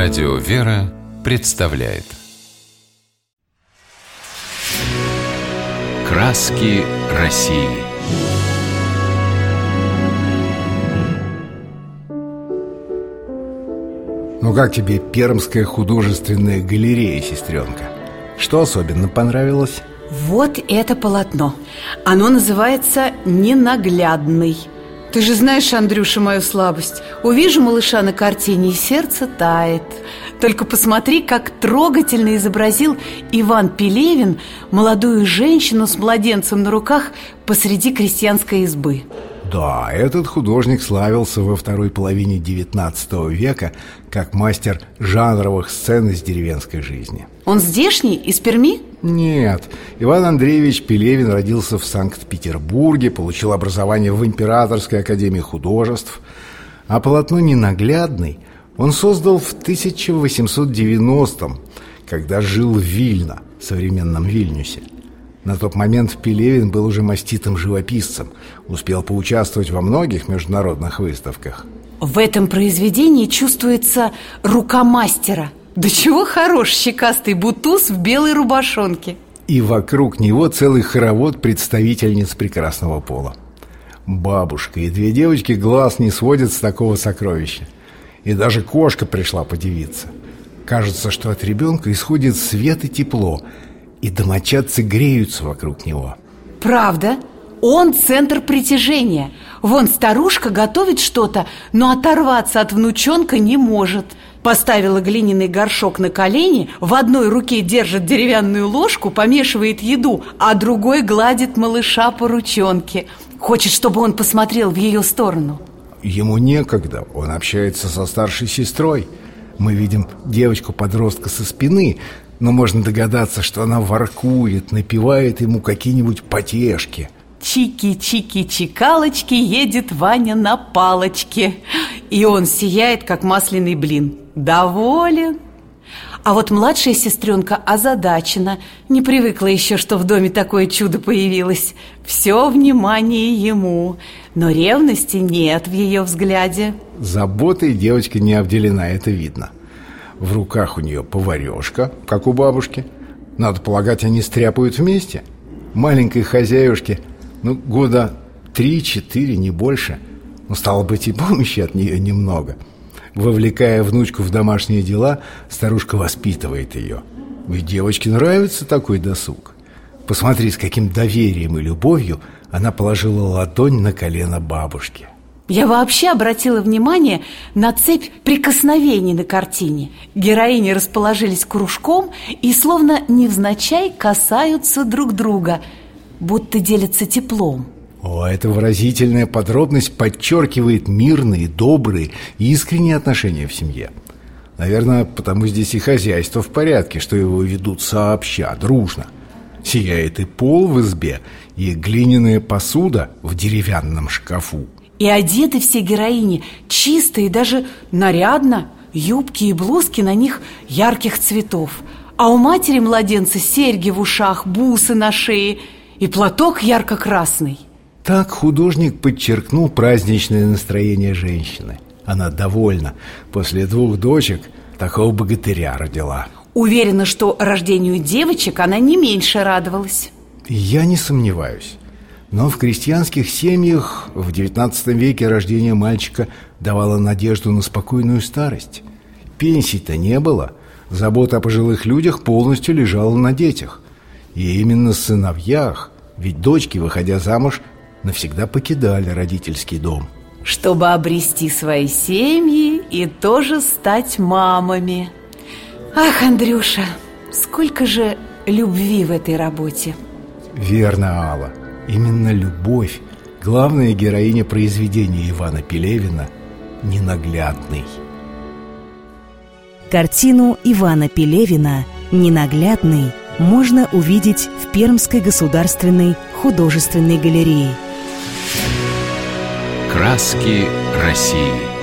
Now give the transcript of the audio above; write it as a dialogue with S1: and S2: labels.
S1: Радио «Вера» представляет «Краски России».
S2: Ну как тебе Пермская художественная галерея, сестренка? Что особенно понравилось?
S3: Вот это полотно. Оно называется «Ненаглядный». Ты же знаешь, Андрюша, мою слабость. Увижу малыша на картине, и сердце тает. Только посмотри, как трогательно изобразил Иван Пелевин молодую женщину с младенцем на руках посреди крестьянской избы.
S2: Да, этот художник славился во второй половине XIX века как мастер жанровых сцен из деревенской жизни.
S3: Он здешний, из Перми?
S2: Нет, Иван Андреевич Пелевин родился в Санкт-Петербурге, получил образование в Императорской академии художеств. А полотно «Ненаглядный» он создал в 1890-м, когда жил в Вильно, современном Вильнюсе. На тот момент Пелевин был уже маститым живописцем, успел поучаствовать во многих международных выставках.
S3: В этом произведении чувствуется рука мастера. Да чего хорош щекастый бутуз в белой рубашонке.
S2: И вокруг него целый хоровод представительниц прекрасного пола. Бабушка и две девочки глаз не сводят с такого сокровища. И даже кошка пришла подивиться. Кажется, что от ребенка исходит свет и тепло, и домочадцы греются вокруг него.
S3: Правда? Он центр притяжения. Вон старушка готовит что-то, но оторваться от внучонка не может. Поставила глиняный горшок на колени, в одной руке держит деревянную ложку, помешивает еду, а другой гладит малыша по ручонке. Хочет, чтобы он посмотрел в ее сторону.
S2: Ему некогда, он общается со старшей сестрой. Мы видим девочку-подростка со спины, но можно догадаться, что она воркует, напевает ему какие-нибудь потешки.
S3: Чики-чики-чикалочки, едет Ваня на палочке. И он сияет, как масляный блин. Доволен. А вот младшая сестренка озадачена. Не привыкла еще, что в доме такое чудо появилось. Все внимание ему. Но ревности нет в ее взгляде.
S2: Заботой девочка не обделена, это видно. В руках у нее поварешка, как у бабушки. Надо полагать, они стряпают вместе. Маленькой хозяюшке, года 3-4, не больше. Но стало быть, и помощи от нее немного. Вовлекая внучку в домашние дела, старушка воспитывает ее. Ведь девочке нравится такой досуг. Посмотри, с каким доверием и любовью она положила ладонь на колено бабушки.
S3: Я вообще обратила внимание на цепь прикосновений на картине. Героини расположились кружком и словно невзначай касаются друг друга, будто делятся теплом.
S2: Эта выразительная подробность подчеркивает мирные, добрые и искренние отношения в семье. Наверное, потому здесь и хозяйство в порядке, что его ведут сообща, дружно. Сияет и пол в избе, и глиняная посуда в деревянном шкафу.
S3: И одеты все героини чисто и даже нарядно. Юбки и блузки на них ярких цветов. А у матери младенца серьги в ушах, бусы на шее и платок ярко-красный.
S2: Так художник подчеркнул праздничное настроение женщины. Она довольна. После 2 дочек такого богатыря родила.
S3: Уверена, что рождению девочек она не меньше радовалась.
S2: Я не сомневаюсь. Но в крестьянских семьях в XIX веке рождение мальчика давало надежду на спокойную старость. Пенсий-то не было. Забота о пожилых людях полностью лежала на детях. И именно сыновьях. Ведь дочки, выходя замуж, навсегда покидали родительский дом.
S3: Чтобы обрести свои семьи и тоже стать мамами. Ах, Андрюша, сколько же любви в этой работе.
S2: Верно, Алла. Именно любовь – главная героиня произведения Ивана Пелевина «Ненаглядный».
S4: Картину Ивана Пелевина «Ненаглядный» можно увидеть в Пермской государственной художественной галерее.
S1: «Краски России».